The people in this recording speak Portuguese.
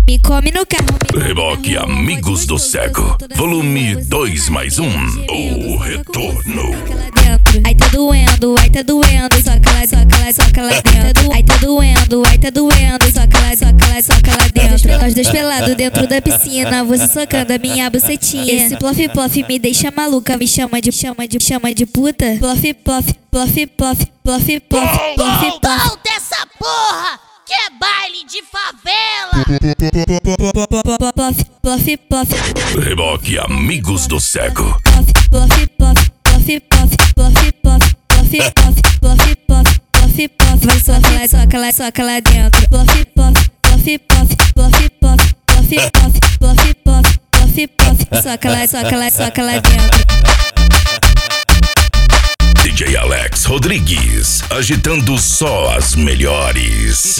Me come no carro. Reboque Amigos do Cego, volume 2+1, o retorno. Ai tá doendo, soca lá dentro. Ai tá doendo, soca lá dentro. Nós dois pelados dentro da piscina, você socando a minha bucetinha. Esse plof me deixa maluca, me chama de puta. Plof. Volta essa porra, que é baile de favela. Plof. Reboque Amigos do Cego. Plof. Vai soca lá dentro. Plof. Soca lá dentro. DJ Alex Rodrigues, agitando só as melhores.